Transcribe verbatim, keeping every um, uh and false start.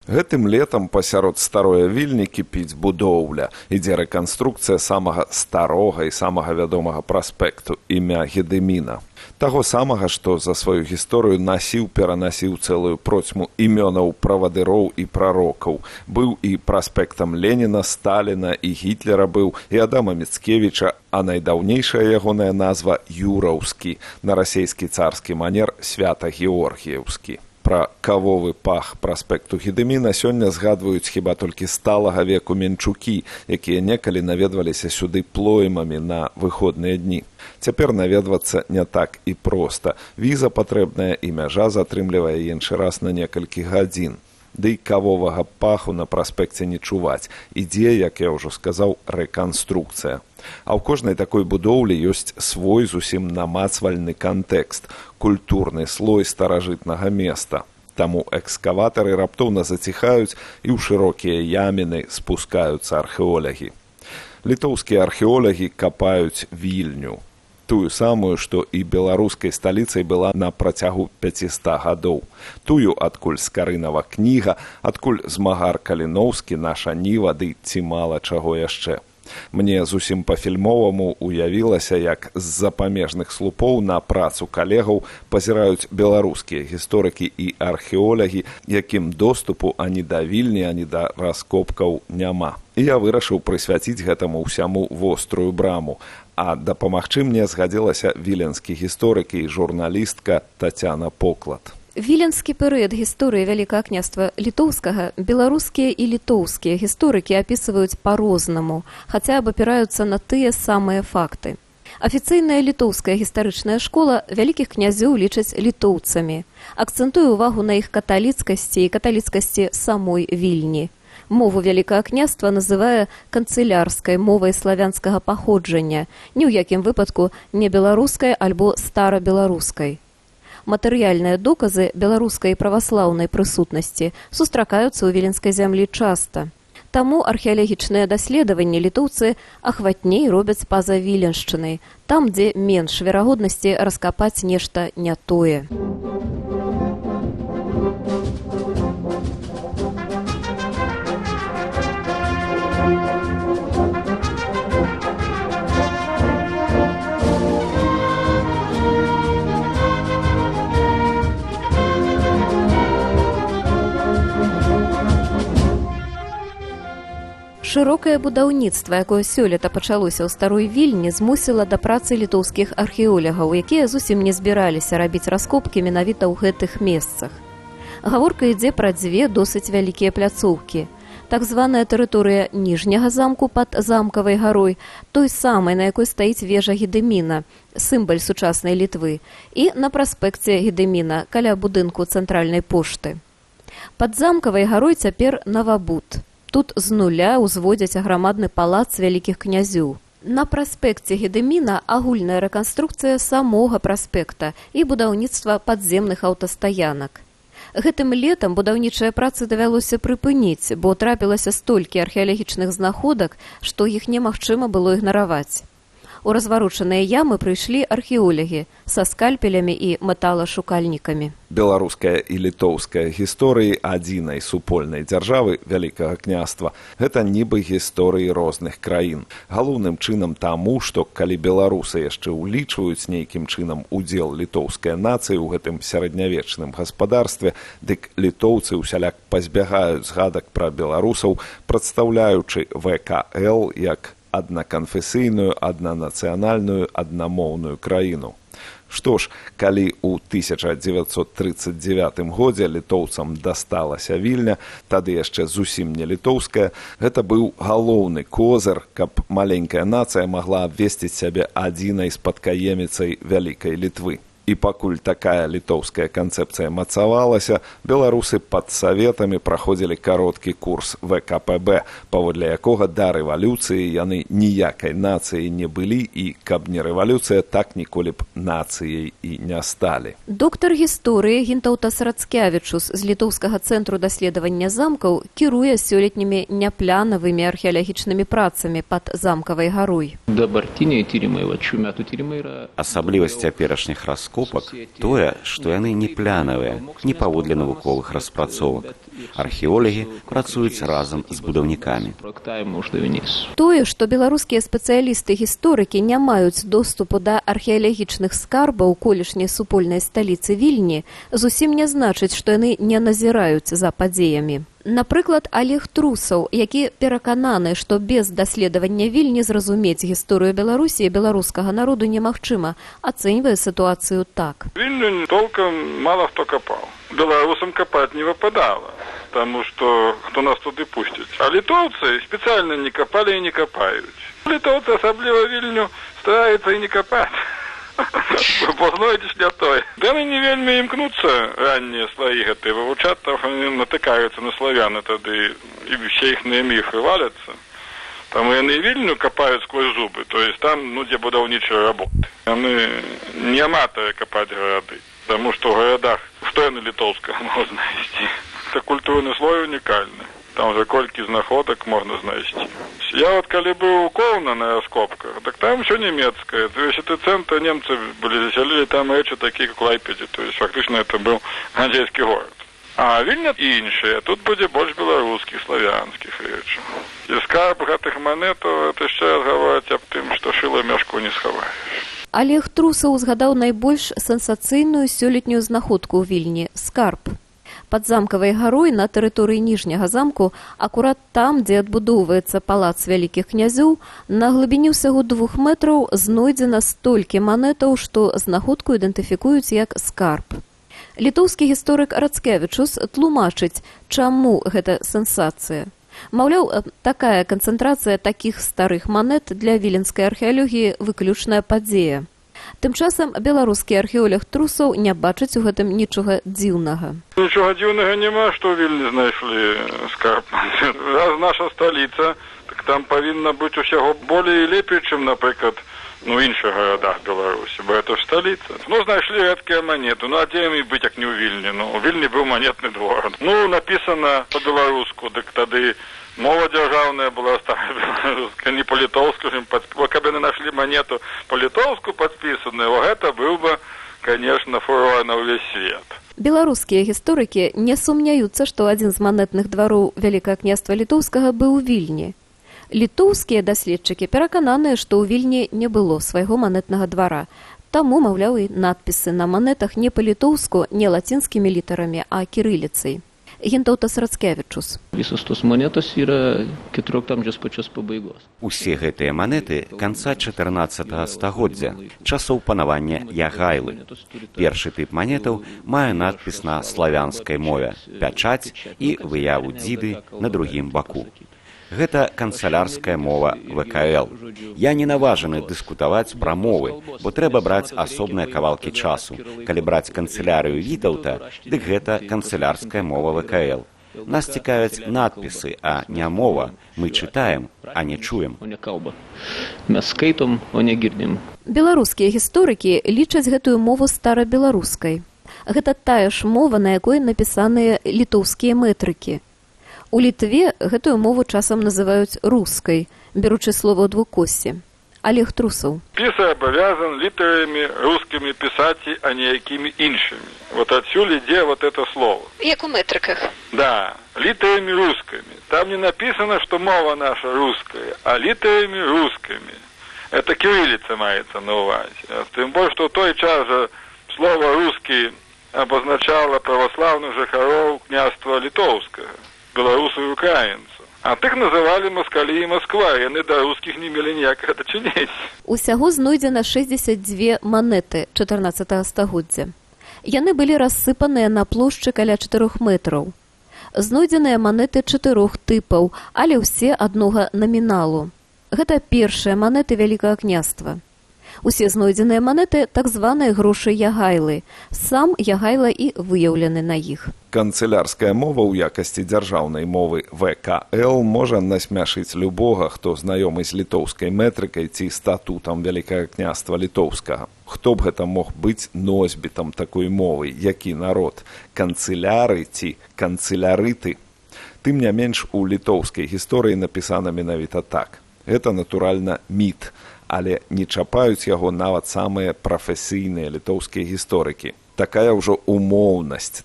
Гэтым летам пасярод старой вільні кіпіць будоўля. Ідзе рэканструкцыя самага старога і самага вядомага праспекту імя Гедэміна. Таго самага, што за сваю гісторыю насіў-перанасіў цэлую процьму імёнаў правадыроў і прарокаў. Быў і праспектам Леніна, Сталіна, і Гітлера быў, і Адама Міцкевіча, а найдаўнейшая ягоная назва Юраўскі, на расейскі царскі манер Свята-Георгіеўскі. Пра кавовы пах праспекту Гедэміна сёння згадваюць хіба толькі сталага веку менчукі, якія некалі наведваліся сюды плоймамі на выходныя дні. Цяпер наведвацца не так і проста. Віза патрэбная і мяжа затрымлівае іншы раз на некалькі гадзін. Ды і кавовага паху на праспекце не чуваць. Ідзе, як я ўжо сказаў, рэканструкцыя. А ў кожнай такой будоўлі ёсць свой зусім намацвальны кантэкст, культурны слой старажытнага места. Таму экскаватары раптоўна заціхаюць і ў шырокія яміны спускаюцца археолагі. Літоўскія археолагі капаюць вільню. Тую самую, што і беларускай сталіцай была на працягу пяціста гадоў. Тую, адкуль Скарынава кніга, адкуль змагар Каліноўскі, наша ніва, ды ці мала чаго яшчэ. Мне зусім па-фільмоваму уявілася, як з-за памежных слупоў на працу калегаў пазіраюць беларускія гісторыкі і археолагі, якім доступу ані да вільні, ані да раскопкаў няма. І я вырашыў прысвяціць гэтаму ўсяму вострую браму. А дапамагчы мне згадзілася віленскі гісторык і журналістка Тацяна Поклад. Віленскі перыяд гісторыі Вялікага княства літоўскага беларускія і літоўскія гісторыкі апісваюць па-рознаму, хаця абапіраюцца на тыя самыя факты. Афіцыйная літоўская гістарычная школа вялікіх князёў лічаць літоўцамі, акцэнтуе ўвагу на іх каталіцкасці і каталіцкасці самой Вільні. Мову Вялікага княства называе канцылярскай мовай славянскага паходжання, ні ў якім выпадку не беларускай альбо старабеларускай. Матэрыяльныя доказы беларускай праваслаўнай прысутнасці сустракаюцца ў віленскай зямлі часта. Таму археалагічныя даследаванні літоўцы ахватней робяць па-за віленшчынай, там, дзе менш верагоднасці раскапаць нешта не тое. Шырокае будаўніцтва, якое сёлета пачалося ў старой вільні, змусіла да працы літоўскіх археолагаў, якія зусім не збіраліся рабіць раскопкі менавіта ў гэтых месцах. Гаворка ідзе пра дзве досыць вялікія пляцоўкі. Так званая тэрыторыя ніжняга замку пад замкавай гарой, той самай, на якой стаіць вежа Гедэміна, сімвал сучаснай Літвы, і на праспекце Гедэміна, каля будынку цэнтральнай пошты. Пад замкавай гарой цяпер Навабуд. Тут з нуля ўзводзяць аграмадны палац вялікіх князёў. На праспекце Гедэміна агульная рэканструкцыя самога праспекта і будаўніцтва падземных аўтастаянак. Гэтым летам будаўнічыя працы давялося прыпыніць, бо трапілася столькі археалагічных знаходак, што іх немагчыма было ігнараваць. У разварочаныя ямы прыйшлі археолагі са скальпелямі і металашукальнікамі. Беларуская і літоўская гісторыі адзінай супольнай дзяржавы Вялікага княства – гэта нібы гісторыі розных краін. Галоўным чынам таму, што калі беларусы яшчэ ўлічваюць нейкім чынам удзел літоўскай нацыі ў гэтым сярэднявечным гаспадарстве, дык літоўцы ўсяляк пазбягаюць згадак пра беларусаў, прадстаўляючы вэ ка эл як аднаканфесійную, аднанацыянальную, аднамоўную краіну. Што ж, калі ў тысяча дзевяцьсот трыццаць дзевятым годзе літоўцам дасталася вільня, тады яшчэ зусім не літоўская, гэта быў галоўны козыр, каб маленькая нацыя магла абвесціць сябе адзінай спадкаеміцай вялікай Літвы. І пакуль такая літоўская канцэпцыя мацавалася, беларусы пад саветамі праходзілі кароткі курс вэ ка пэ бэ, паводле якога да рэвалюцыі яны ніякай нацыі не былі і, каб не рэвалюцыя, так ніколі б нацыяй і не сталі. Доктар гісторыі Гінтаўтас Рацкявічус з літоўскага цэнтру даследавання замкаў кіруе сёлетнімі няпланавымі археалагічнымі працамі пад замкавай гарой. Асаблівасць цяперашніх раскопак раскопак тое, што яны не плянавыя, не паводле навуковых распрацовак. Археолагі працуюць разам з будаўнікамі. Тое, што беларускія спецыялісты-гісторыкі не маюць доступу да археалагічных скарбаў колішняй супольнай сталіцы Вільні, зусім не значыць, што яны не назіраюць за падзеямі. Напрыклад, Олег Трусаў, які перакананы, што без даследавання Вільні зразумець гісторыю Беларусі і беларускага народу немагчыма, ацэньвае сітуацыю так. Вільню толком мало хто копал. Беларусам копать не выпадало, потому что кто нас туды пустит. А литовцы специально не копали и не копают. Литовцы, особливо Вільню, стараются и не копать. Бо знойдеш не той. Да не вельми імкнуться ранні слої гэты вивучать, тому вони натикаються на славяни тоді, і всі їхні міфи валяться. Там вони Вільню копають сквозь зуби, то есть там, ну, де будівничі роботи. Вони не аматори копати городи, тому що в городах, що я на литовського можна знайти. Це культурний слой унікальний. Там вже колькі знаходок можна знайти. Я вот коли был у Ковна на раскопках, так там все немецкое. То есть это центр немцы были, заселили там речи такие, как в Лайпеде. То есть фактично это был ганзейский город. А Вільня іншие, тут буде больше белорусских, славянских речей. И скарб гэтых монет, это ще раз говорить об тем, что шило мяшку не сховаешь. Олег Трусаў згадаў найбольш сенсацыйную сёлетнюю знаходку ў Вільні – скарб. Пад замкавай гарой на тэрыторыі ніжняга замку, акурат там, дзе адбудоўваецца палац вялікіх князёў, на глыбіні ўсяго двух метраў знойдзена столькі манетаў, што знаходку ідэнтыфікуюць як скарб. Літоўскі гісторык Рацкевічус тлумачыць, чаму гэта сенсацыя. Маўляў, такая канцэнтрацыя такіх старых манет для віленскай археалогіі выключная падзея. Тым часам беларускі археолог Трусаў не бачыць у гэтым нічога дзіўнага. Нічога дзіўнага няма, што ў Вільні знайшлі скарб. Раз наша сталіца, так там павінна быць усяго болей і лепей, чым, напрыклад, ну, в іншых гарадах Беларусі, бо это ж сталіца. Ну, знайшлі рэдкія монеты, ну, а дзе ім быць, як не ў Вільні? Ну, у Вільні быў манетны двор. Ну, напісана па-беларуску, дык тады мова дзяржаўная была старая беларуская, не па-літоўску, каб яны нашлі монету па-літоўску падпісаную, о, гэта быў бы, конечно, фурор на ўвесь свет. Беларускія гісторыкі не сумняюцца, што адзін з манетных двароў Вялікага княства Літоўскага быў у Вільні. Літоўскія даследчыкі перакананыя, што ў Вільні не было свайго манетнага двара. Таму, маўляў, і надпісы на манетах не па-літоўску, не лацінскімі літарамі, а кірыліцай. Гінтаўтас Рацкевічус. Усе гэтыя манеты канца чатырнаццатага стагоддзя, часоў панавання Ягайлы. Першы тып манетаў мае надпіс на славянскай мове, пячаць і выяву дзіды на другім баку. Гэта канцылярская мова вэ ка эл. Я не наважаны дыскутаваць пра мовы, бо трэба браць асобныя кавалкі часу. Калі браць канцылярыю Вітаўта, дык гэта канцылярская мова вэ ка эл. Нас цікавяць надпісы, а не мова. Мы чытаем, а не чуем. Беларускія гісторыкі лічаць гэтую мову старабеларускай. Гэта тая ж мова, на якой напісаныя літоўскія мэтрыкі. У Літве гэтую мову часам называюць рускай, беручы слова ў двукоссі. Олег Трусаў. Пісар абавязан літарамі рускімі пісаць, а не якімі іншымі. Вот адсюль ідзе вот это слово. Як у мэтрыках. Да, літарамі рускімі. Там не написано, что мова наша руская, а літарамі рускімі. Это кириллица маецца на увазе. Тым больш, што ў той час жа слово «рускі» обозначало православных жыхароў княства Літоўскага, беларусаў і украінцаў. А тых называлі Маскалі і Масква, яны да рускіх не мелі ніякага дачынення. Усяго знойдзена шэсцьдзесят дзве манеты чатырнаццатага стагоддзя. Яны былі рассыпаныя на плошчы каля чатырох метраў. Знойдзеныя манеты чатырох тыпаў, але ўсе аднога наміналу. Гэта першыя манеты Вялікага княства. Усе знойдзеныя манеты так званыя грошы Ягайлы. Сам Ягайла і выяўлены на іх. Канцылярская мова ў якасці дзяржаўнай мовы вэ ка эл можа насмяшыць любога, хто знаёмы з літоўскай метрыкай ці статутам Вялікага княства Літоўскага. Хто б гэта мог быць носьбітам такой мовы, які народ? Канцыляры ці канцылярыты? Тым не менш, у літоўскай гісторыі напісана менавіта так. Гэта, натуральна, міт. але не чапаюць яго нават самыя прафесійныя літоўскія гісторыкі. Такая ўжо умоўнасць